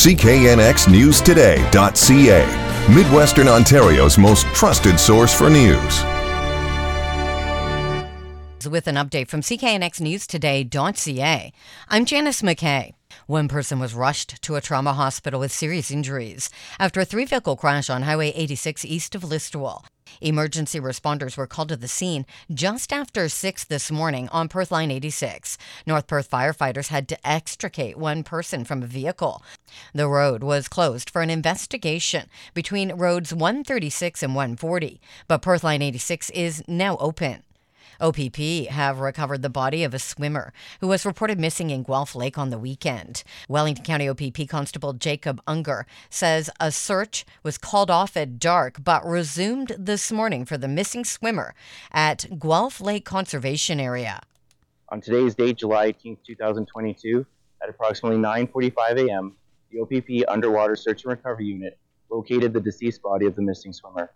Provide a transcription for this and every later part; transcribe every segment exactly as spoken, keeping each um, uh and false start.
C K N X News Today dot C A, Midwestern Ontario's most trusted source for news. With an update from C K N X News Today dot C A, I'm Janice McKay. One person was rushed to a trauma hospital with serious injuries after a three-vehicle crash on Highway eighty-six east of Listowel. Emergency responders were called to the scene just after six this morning on Perth Line eighty-six. North Perth firefighters had to extricate one person from a vehicle. The road was closed for an investigation between roads one thirty-six and one forty, but Perth Line eighty-six is now open. O P P have recovered the body of a swimmer who was reported missing in Guelph Lake on the weekend. Wellington County O P P Constable Jacob Unger says a search was called off at dark but resumed this morning for the missing swimmer at Guelph Lake Conservation Area. On today's date, July eighteenth, twenty twenty-two, at approximately nine forty-five a.m., the O P P Underwater Search and Recovery Unit located the deceased body of the missing swimmer.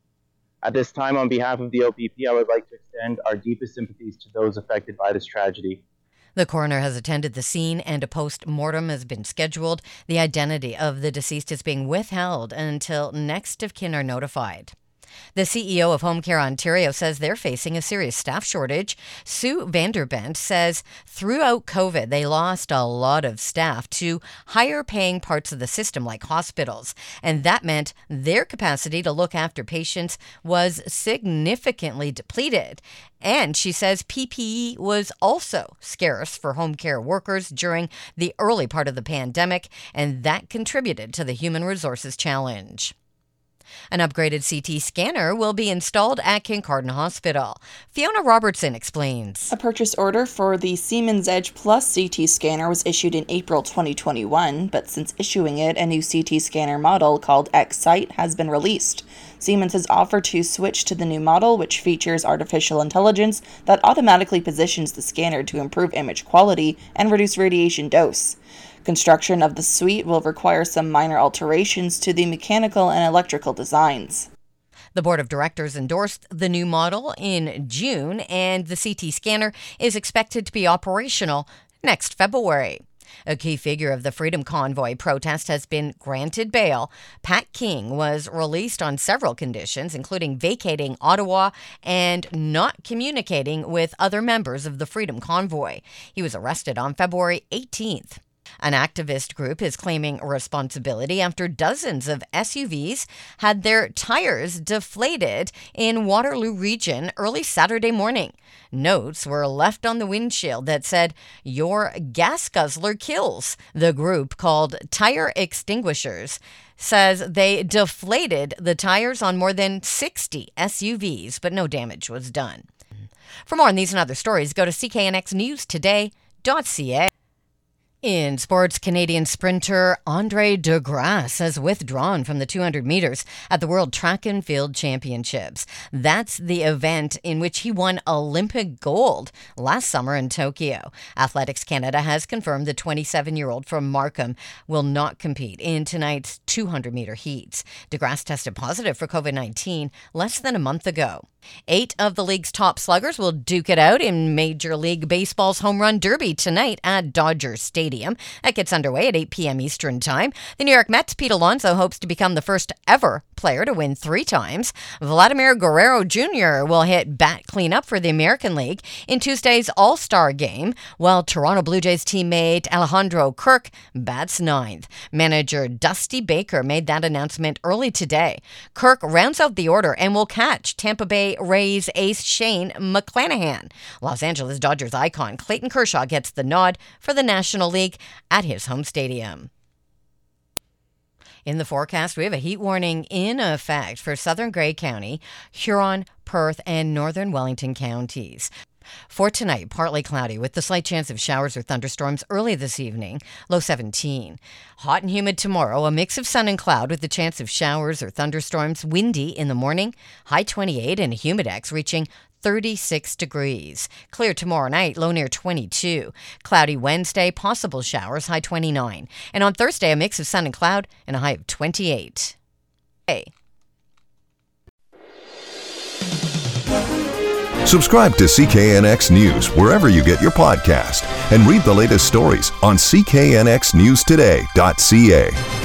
At this time, on behalf of the O P P, I would like to extend our deepest sympathies to those affected by this tragedy. The coroner has attended the scene and a post-mortem has been scheduled. The identity of the deceased is being withheld until next of kin are notified. The C E O of Home Care Ontario says they're facing a serious staff shortage. Sue Vanderbent says throughout COVID, they lost a lot of staff to higher paying parts of the system like hospitals. And that meant their capacity to look after patients was significantly depleted. And she says P P E was also scarce for home care workers during the early part of the pandemic, and that contributed to the human resources challenge. An upgraded C T scanner will be installed at Kincardine Hospital. Fiona Robertson explains. A purchase order for the Siemens Edge Plus C T scanner was issued in April twenty twenty-one, but since issuing it, a new C T scanner model called X-Sight has been released. Siemens has offered to switch to the new model, which features artificial intelligence that automatically positions the scanner to improve image quality and reduce radiation dose. Construction of the suite will require some minor alterations to the mechanical and electrical designs. The board of directors endorsed the new model in June, and the C T scanner is expected to be operational next February. A key figure of the Freedom Convoy protest has been granted bail. Pat King was released on several conditions, including vacating Ottawa and not communicating with other members of the Freedom Convoy. He was arrested on February eighteenth. An activist group is claiming responsibility after dozens of S U Vs had their tires deflated in Waterloo Region early Saturday morning. Notes were left on the windshield that said, "Your gas guzzler kills." The group, called Tire Extinguishers, says they deflated the tires on more than sixty S U Vs, but no damage was done. For more on these and other stories, go to C K N X News Today dot C A. In sports, Canadian sprinter Andre De Grasse has withdrawn from the two hundred meters at the World Track and Field Championships. That's the event in which he won Olympic gold last summer in Tokyo. Athletics Canada has confirmed the twenty-seven-year-old from Markham will not compete in tonight's two hundred meter heats. De Grasse tested positive for COVID nineteen less than a month ago. Eight of the league's top sluggers will duke it out in Major League Baseball's Home Run Derby tonight at Dodger Stadium. That gets underway at eight p.m. Eastern Time. The New York Mets' Pete Alonso hopes to become the first ever player to win three times. Vladimir Guerrero Junior will hit bat cleanup for the American League in Tuesday's All-Star Game, while Toronto Blue Jays teammate Alejandro Kirk bats ninth. Manager Dusty Baker made that announcement early today. Kirk rounds out the order and will catch Tampa Bay Rays ace Shane McClanahan. Los Angeles Dodgers icon Clayton Kershaw gets the nod for the National League at his home stadium. In the forecast, we have a heat warning in effect for southern Grey County, Huron, Perth, and northern Wellington counties. For tonight, partly cloudy with the slight chance of showers or thunderstorms early this evening, low seventeen. Hot and humid tomorrow, a mix of sun and cloud with the chance of showers or thunderstorms, windy in the morning, high twenty-eight, and a humidex reaching thirty-six degrees. Clear tomorrow night, low near twenty-two. Cloudy Wednesday, possible showers, high twenty-nine. And on Thursday, a mix of sun and cloud and a high of twenty-eight. Hey. Subscribe to C K N X News wherever you get your podcast and read the latest stories on C K N X news today dot C A.